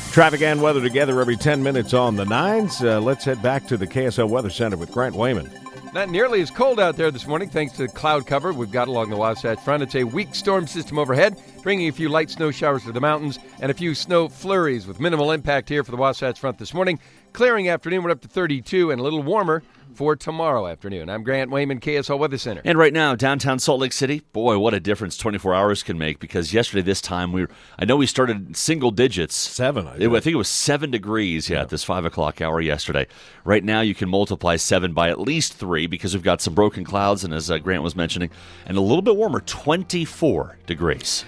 Traffic and weather together every 10 minutes on the 9s. Let's head back to the KSL Weather Center with Grant Wayman. Not nearly as cold out there this morning thanks to the cloud cover we've got along the Wasatch Front. It's a weak storm system overhead, bringing a few light snow showers to the mountains and a few snow flurries with minimal impact here for the Wasatch Front this morning. Clearing afternoon, we're up to 32 and a little warmer for tomorrow afternoon. I'm Grant Wayman, KSL Weather Center. And right now, downtown Salt Lake City, boy, what a difference 24 hours can make, because yesterday this time, I know we started single digits. 7, I think it was 7 degrees, at this 5 o'clock hour yesterday. Right now, you can multiply 7 by at least 3 because we've got some broken clouds, and as Grant was mentioning, and a little bit warmer, 24 degrees.